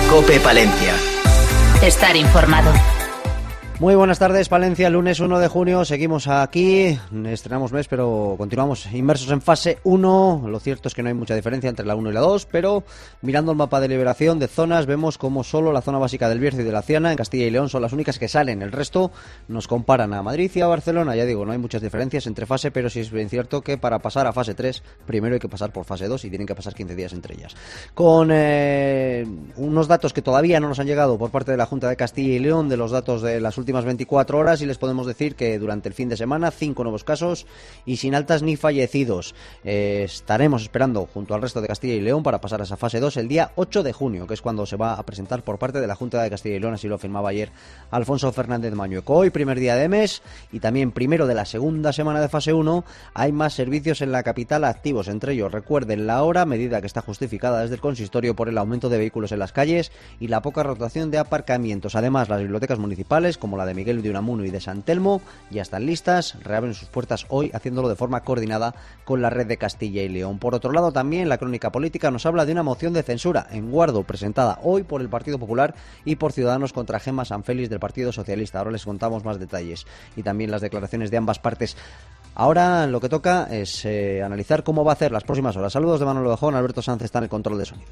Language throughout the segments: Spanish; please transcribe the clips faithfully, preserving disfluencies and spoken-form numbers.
COPE Palencia. Estar informado. Muy buenas tardes, Palencia, lunes uno de junio, seguimos aquí, estrenamos mes, pero continuamos inmersos en fase uno, lo cierto es que no hay mucha diferencia entre la uno y la dos, pero mirando el mapa de liberación de zonas, vemos como solo la zona básica del Bierzo y de la Ciana, en Castilla y León, son las únicas que salen, el resto nos comparan a Madrid y a Barcelona, ya digo, no hay muchas diferencias entre fase, pero sí es bien cierto que para pasar a fase tres, primero hay que pasar por fase dos y tienen que pasar quince días entre ellas. Con eh, unos datos que todavía no nos han llegado por parte de la Junta de Castilla y León, de los datos de las últimas últimas veinticuatro horas, y les podemos decir que durante el fin de semana cinco nuevos casos y sin altas ni fallecidos. Eh, estaremos esperando junto al resto de Castilla y León para pasar a esa fase dos el día ocho de junio, que es cuando se va a presentar por parte de la Junta de Castilla y León, así lo afirmaba ayer Alfonso Fernández Mañueco. Hoy, primer día de mes y también primero de la segunda semana de fase uno, hay más servicios en la capital activos, entre ellos, recuerden, la hora, medida que está justificada desde el consistorio por el aumento de vehículos en las calles y la poca rotación de aparcamientos. Además, las bibliotecas municipales, como la de Miguel de Unamuno y de San Telmo, ya están listas, reabren sus puertas hoy, haciéndolo de forma coordinada con la red de Castilla y León. Por otro lado, también la crónica política nos habla de una moción de censura en Guardo, presentada hoy por el Partido Popular y por Ciudadanos contra Gemma Sanfelis del Partido Socialista. Ahora les contamos más detalles y también las declaraciones de ambas partes. Ahora lo que toca es eh, analizar cómo va a hacer las próximas horas. Saludos de Manolo Bajón, Alberto Sánchez está en el control de sonido.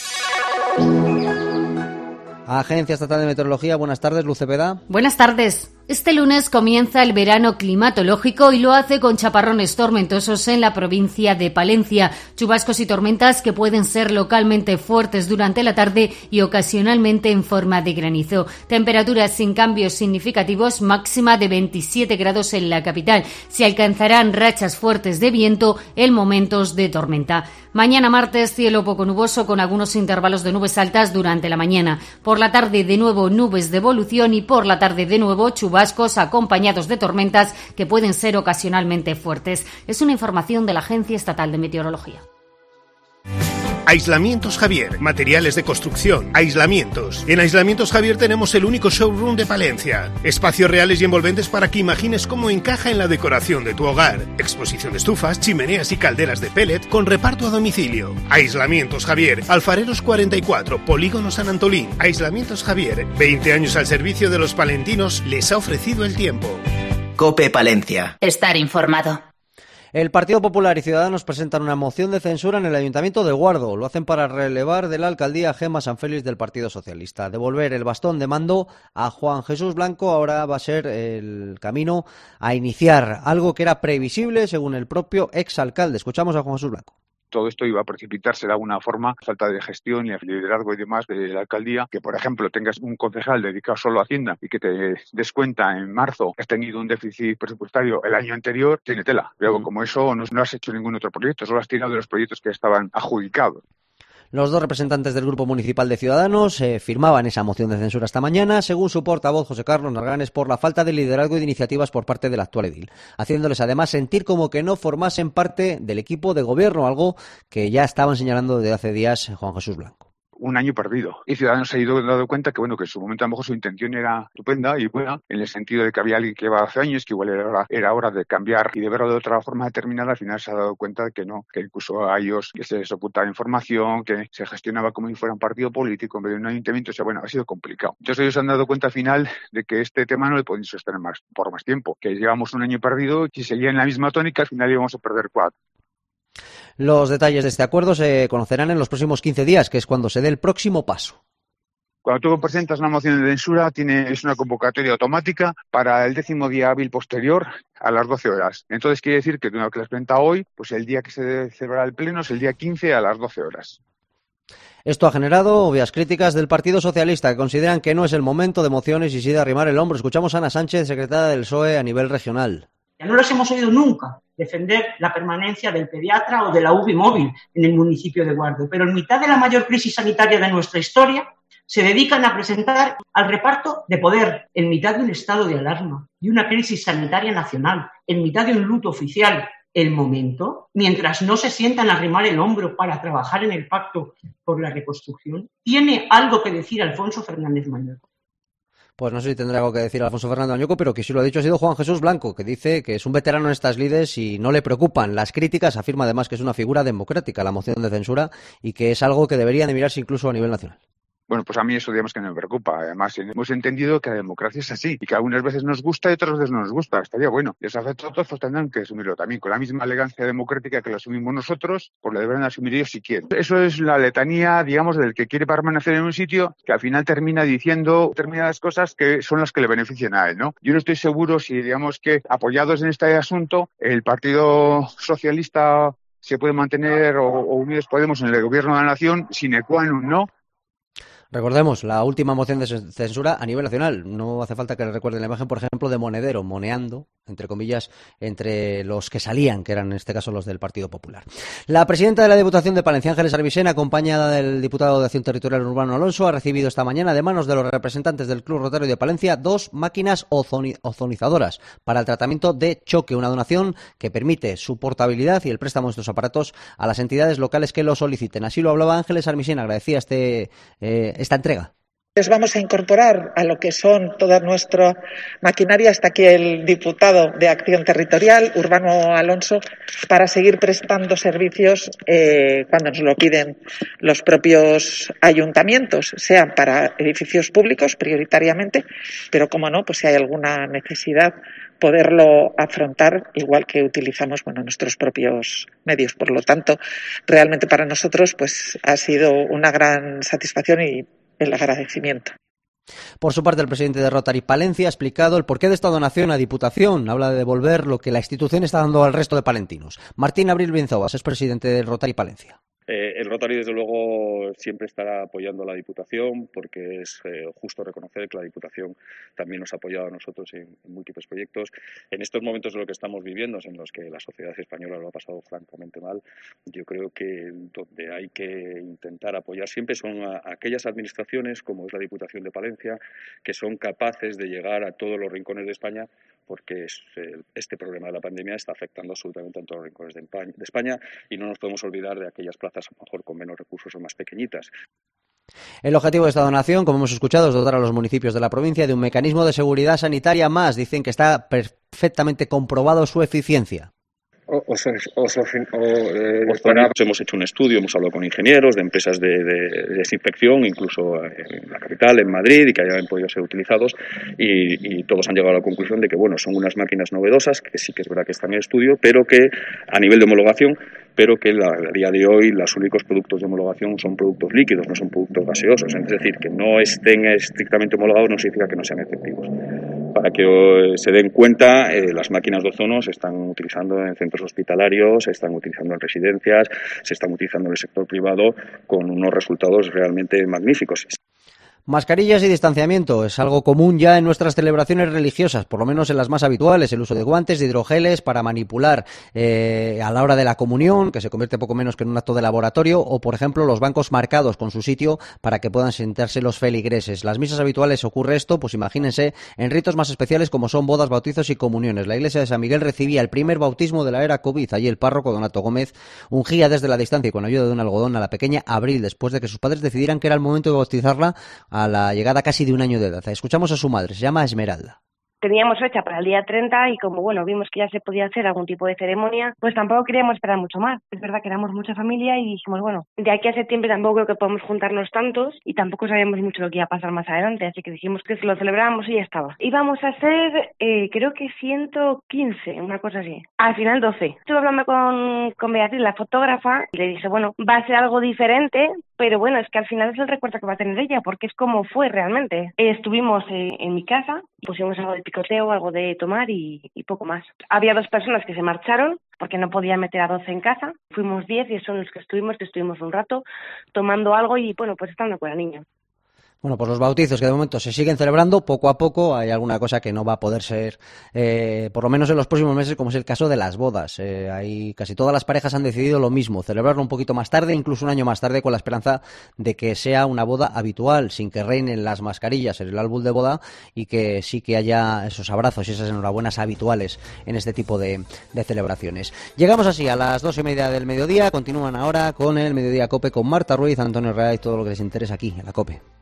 Agencia Estatal de Meteorología, buenas tardes, Luz Cepeda. Buenas tardes. Este lunes comienza el verano climatológico y lo hace con chaparrones tormentosos en la provincia de Palencia. Chubascos y tormentas que pueden ser localmente fuertes durante la tarde y ocasionalmente en forma de granizo. Temperaturas sin cambios significativos, máxima de veintisiete grados en la capital. Se alcanzarán rachas fuertes de viento en momentos de tormenta. Mañana martes, cielo poco nuboso con algunos intervalos de nubes altas durante la mañana. Por la tarde, de nuevo nubes de evolución y por la tarde, de nuevo chubascos acompañados de tormentas que pueden ser ocasionalmente fuertes. Es una información de la Agencia Estatal de Meteorología. Aislamientos Javier, materiales de construcción, aislamientos. En Aislamientos Javier tenemos el único showroom de Palencia. Espacios reales y envolventes para que imagines cómo encaja en la decoración de tu hogar. Exposición de estufas, chimeneas y calderas de pellet con reparto a domicilio. Aislamientos Javier, Alfareros cuarenta y cuatro, Polígono San Antolín. Aislamientos Javier, veinte años al servicio de los palentinos, les ha ofrecido el tiempo. COPE Palencia. Estar informado. El Partido Popular y Ciudadanos presentan una moción de censura en el Ayuntamiento de Guardo. Lo hacen para relevar de la alcaldía a Gemma Sanfelis del Partido Socialista. Devolver el bastón de mando a Juan Jesús Blanco ahora va a ser el camino a iniciar algo que era previsible según el propio exalcalde. Escuchamos a Juan Jesús Blanco. Todo esto iba a precipitarse de alguna forma, falta de gestión y de liderazgo y demás de la alcaldía, que por ejemplo tengas un concejal dedicado solo a Hacienda y que te des cuenta en marzo que has tenido un déficit presupuestario el año anterior, tiene tela. Luego, como eso, no, no has hecho ningún otro proyecto, solo has tirado de los proyectos que estaban adjudicados. Los dos representantes del Grupo Municipal de Ciudadanos eh, firmaban esa moción de censura esta mañana, según su portavoz José Carlos Narganes, por la falta de liderazgo y de iniciativas por parte del actual edil, haciéndoles además sentir como que no formasen parte del equipo de gobierno, algo que ya estaban señalando desde hace días Juan Jesús Blanco. Un año perdido. Y Ciudadanos se ha ido dando cuenta que, bueno, que en su momento a lo mejor su intención era estupenda y buena, en el sentido de que había alguien que llevaba hace años, que igual era hora, era hora de cambiar y de verlo de otra forma determinada. Al final se ha dado cuenta de que no, que incluso a ellos que se les ocultaba información, que se gestionaba como si fuera un partido político en vez de un ayuntamiento. O sea, bueno, ha sido complicado. Entonces ellos se han dado cuenta al final de que este tema no le pueden sostener más, por más tiempo, que llevamos un año perdido y si seguía en la misma tónica, al final íbamos a perder cuatro. Los detalles de este acuerdo se conocerán en los próximos quince días, que es cuando se dé el próximo paso. Cuando tú presentas una moción de censura, tiene, es una convocatoria automática para el décimo día hábil posterior a las doce horas. Entonces quiere decir que una que las presenta hoy, pues el día que se celebrará el pleno es el día quince a las doce horas. Esto ha generado obvias críticas del Partido Socialista, que consideran que no es el momento de mociones y sí de arrimar el hombro. Escuchamos a Ana Sánchez, secretaria del P S O E a nivel regional. Ya no los hemos oído nunca defender la permanencia del pediatra o de la U B I móvil en el municipio de Guardo, pero en mitad de la mayor crisis sanitaria de nuestra historia se dedican a presentar al reparto de poder en mitad de un estado de alarma y una crisis sanitaria nacional, en mitad de un luto oficial. El momento, mientras no se sientan a arrimar el hombro para trabajar en el pacto por la reconstrucción, tiene algo que decir Alfonso Fernández Mañueco. Pues no sé si tendrá algo que decir Alfonso Fernández Mañueco, pero que sí lo ha dicho ha sido Juan Jesús Blanco, que dice que es un veterano en estas lides y no le preocupan las críticas. Afirma además que es una figura democrática la moción de censura y que es algo que deberían de mirarse incluso a nivel nacional. Bueno, pues a mí eso digamos que no me preocupa. Además, hemos entendido que la democracia es así y que algunas veces nos gusta y otras veces no nos gusta. Estaría bueno. Y esos afectos pues tendrán que asumirlo también. Con la misma elegancia democrática que lo asumimos nosotros, pues lo deberán asumir ellos si quieren. Eso es la letanía, digamos, del que quiere permanecer en un sitio que al final termina diciendo determinadas cosas que son las que le benefician a él, ¿no? Yo no estoy seguro si, digamos, que apoyados en este asunto, el Partido Socialista se puede mantener o, o Unidos Podemos en el gobierno de la nación sine qua non, ¿no? Recordemos, la última moción de censura a nivel nacional. No hace falta que le recuerden la imagen, por ejemplo, de Monedero, moneando, entre comillas, entre los que salían, que eran en este caso los del Partido Popular. La presidenta de la Diputación de Palencia, Ángeles Armisen, acompañada del diputado de Acción Territorial Urbano Alonso, ha recibido esta mañana de manos de los representantes del Club Rotario de Palencia dos máquinas ozoni- ozonizadoras para el tratamiento de choque, una donación que permite su portabilidad y el préstamo de estos aparatos a las entidades locales que lo soliciten. Así lo hablaba Ángeles Armisen, agradecía este... Eh, esta entrega. Les vamos a incorporar a lo que son toda nuestra maquinaria. Está aquí el diputado de Acción Territorial, Urbano Alonso, para seguir prestando servicios eh, cuando nos lo piden los propios ayuntamientos, sean para edificios públicos prioritariamente, pero como no, pues si hay alguna necesidad, poderlo afrontar igual que utilizamos bueno nuestros propios medios. Por lo tanto, realmente para nosotros pues ha sido una gran satisfacción y el agradecimiento. Por su parte, el presidente de Rotary Palencia ha explicado el porqué de esta donación a Diputación. Habla de devolver lo que la institución está dando al resto de palentinos. Martín Abril Benzobas es presidente del Rotary Palencia. Eh, el Rotary, desde luego, siempre estará apoyando a la Diputación porque es eh, justo reconocer que la Diputación también nos ha apoyado a nosotros en, en múltiples proyectos. En estos momentos de lo que estamos viviendo, en los que la sociedad española lo ha pasado francamente mal, yo creo que donde hay que intentar apoyar siempre son a, a aquellas administraciones, como es la Diputación de Palencia, que son capaces de llegar a todos los rincones de España, porque es, eh, este problema de la pandemia está afectando absolutamente a todos los rincones de España y no nos podemos olvidar de aquellas plazas a lo mejor con menos recursos o más pequeñitas. El objetivo de esta donación, como hemos escuchado, es dotar a los municipios de la provincia de un mecanismo de seguridad sanitaria más. Dicen que está perfectamente comprobado su eficiencia. O, o, o, o, eh, para... Hemos hecho un estudio, hemos hablado con ingenieros de empresas de, de, de desinfección, incluso en la capital, en Madrid, y que hayan podido ser utilizados, y, y todos han llegado a la conclusión de que bueno, son unas máquinas novedosas, que sí que es verdad que están en estudio, pero que a nivel de homologación, pero que la, a día de hoy los únicos productos de homologación son productos líquidos, no son productos gaseosos. Es decir, que no estén estrictamente homologados no significa que no sean efectivos. Para que eh, se den cuenta, eh, las máquinas de ozono se están utilizando en centros hospitalarios, se están utilizando en residencias, se están utilizando en el sector privado con unos resultados realmente magníficos. Mascarillas y distanciamiento es algo común ya en nuestras celebraciones religiosas, por lo menos en las más habituales, el uso de guantes, de hidrogeles para manipular eh, a la hora de la comunión, que se convierte poco menos que en un acto de laboratorio, o por ejemplo los bancos marcados con su sitio para que puedan sentarse los feligreses. Las misas habituales ocurre esto, pues imagínense, en ritos más especiales como son bodas, bautizos y comuniones. La iglesia de San Miguel recibía el primer bautismo de la era COVID. Allí el párroco Donato Gómez ungía desde la distancia y con ayuda de un algodón a la pequeña Abril, después de que sus padres decidieran que era el momento de bautizarla a la llegada casi de un año de edad. Escuchamos a su madre, se llama Esmeralda. Teníamos fecha para el día treinta y como bueno vimos que ya se podía hacer algún tipo de ceremonia, pues tampoco queríamos esperar mucho más. Es verdad que éramos mucha familia y dijimos, bueno, de aquí a septiembre tampoco creo que podemos juntarnos tantos y tampoco sabíamos mucho lo que iba a pasar más adelante, así que dijimos que lo celebrábamos y ya estaba. Íbamos a hacer, eh, creo que ciento quince, una cosa así. Al final doce. Estuve hablando con, con Beatriz, la fotógrafa, y le dije, bueno, va a ser algo diferente, pero bueno, es que al final es el recuerdo que va a tener ella, porque es como fue realmente. Eh, estuvimos eh, en mi casa, pusimos algo de picoteo, algo de tomar y, y poco más. Había dos personas que se marcharon porque no podían meter a doce en casa. Fuimos diez y son los que estuvimos, que estuvimos un rato tomando algo y bueno, pues estando con la niña. Bueno, pues los bautizos que de momento se siguen celebrando poco a poco. Hay alguna cosa que no va a poder ser, eh, por lo menos en los próximos meses, como es el caso de las bodas. Eh, hay, casi todas las parejas han decidido lo mismo, celebrarlo un poquito más tarde, incluso un año más tarde, con la esperanza de que sea una boda habitual, sin que reinen las mascarillas en el árbol de boda y que sí que haya esos abrazos y esas enhorabuenas habituales en este tipo de, de celebraciones. Llegamos así a las dos y media del mediodía. Continúan ahora con el Mediodía COPE con Marta Ruiz, Antonio Real y todo lo que les interesa aquí en la COPE.